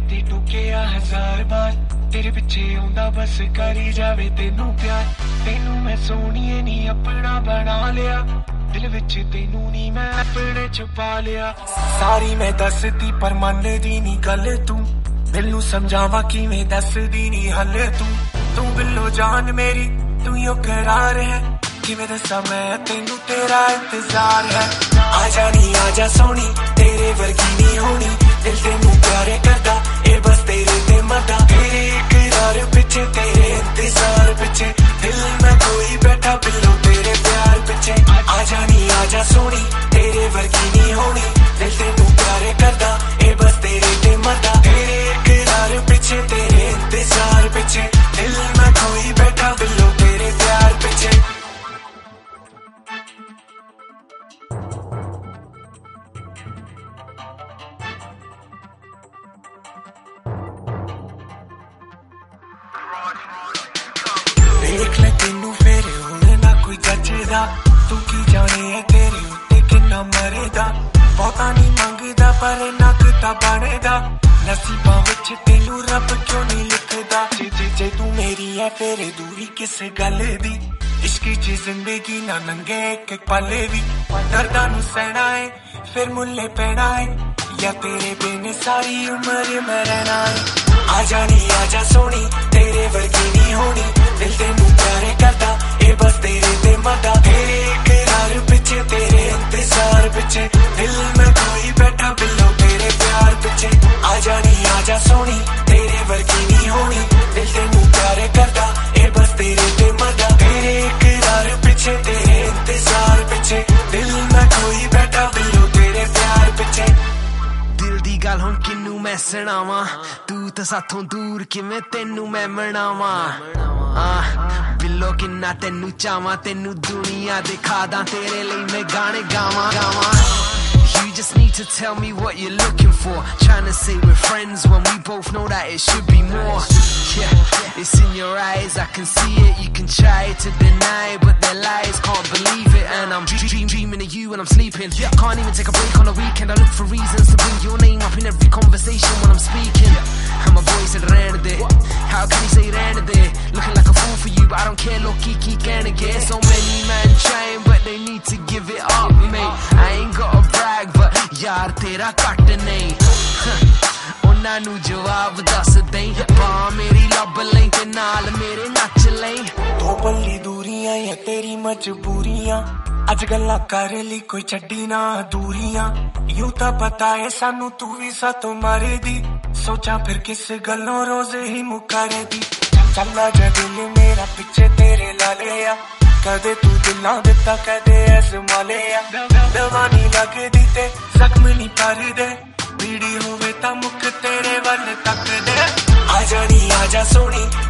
राती टूकिया 1000 बार तेरे पिछे आउंदा बस करी जावे तेनू प्यार तेनू मैं सोहणीए नी अपना बना लिया दिल विच तेनू नी मैं अपने छुपा लिया सारी मैं दसदी पर मनदी नी गल तू दिल नू समझावा किवें दसदी नी हल तू बिल्लो जान मेरी तू यो करार है किवें दसा मैं तेनू तेरा इंतजार है आजा नी आजा सोनी तेरे वर्गी नी होनी दिल तेनू प्यारे करदा ए बस तेरे ते मरदा तेरे इकरार पिछे तेरे इंतजार पिछे दिल में कोई बैठा बिल्लो तेरे प्यार पिछे आजा नी आजा सोनी तेरे वर्गी नी होनी दिल तेनू प्यारे करदा ए बस तेरे ते मरदा तेरे इकरार पिछे तेरे इंतजार पिछे दिल में कोई बैठा बिल्लो तेरे प्यार पिछे देख ले तेनू फेरे होने ना कोई जचदा तू की जाने है तेरे उत्ते किन्ना मरेदा बहुता नहीं मंगदा पर नकदा बनेदा नसीबां विच तेनू रब क्यों नहीं लिखदा जे तू मेरी है फेरे दूरी किस गल दी इश्क च जिंदगी ना नंगे एक पल भी दर्दां नू सहना है फिर मुल्ले पैना है या तेरे बिन सारी उम्र मैं रहना है आजा नी आजा सोनी तेरे वर्गी नी होनी दिल तेनू प्यारे करदा ए बस तेरे ते मरदा तेरे इकरार पिछे तेरे इंतजार पिछे दिल में कोई बैठा बिल्लो तेरे प्यार पिछे आजा नी आजा सोनी तेरे वर्गी नी होनी दिल तेनू प्यारे करदा ए बस तेरे ते मरदा तेरे इकरार पिछे तेरे इंतजार पिछे दिल में कोई बैठा बिल्लो तेरे प्यार पिछे दिल दी गल हुण किन्नू मैं सुणावां तू तां साथों दूर किवें तेनू मैं मनावां बिल्लो किन्ना तेनू चावां तेनू दुनिया दिखा दा तेरे लिए मैं गाने गावां You just need to tell me what you're looking for. Trying to say we're friends when we both know that it should be more. Yeah, it's in your eyes, I can see it. You can try to deny it, but they're lies, can't believe it. And I'm dreaming of you when I'm sleeping. Can't even take a break on the weekend. I look for reasons to bring your name up in every conversation when I'm speaking. And my boy said ran a day. How can he say ran a day? Looking like a fool for you, but I don't care. Look, kiki can get so many men trying, but they need to give it up, mate. I ain't got a brag, but यार तेरा cut नहीं उन्हां नू जवाब दस दई बां मेरी लब लई ते नाल मेरे नच लई दो पल्ली दूरियां या तेरी मजबूरियां अज गल्लां कर ली कोई छड्डी ना दूरियां यूं तां पता है सानू तू भी सातों मारे दी सोचा फिर किस गल्लों रोज ही मुकारे दी चला जा दिल मेरा पिछे तेरे ला लिया कदे तू दिलां दिता कदे अज़मा लिया दवा नहीं लगदी ते जख्म नहीं भरदे पीड़ी होवे तां मुख तेरे वल तक दे आजा नी आजा सोनी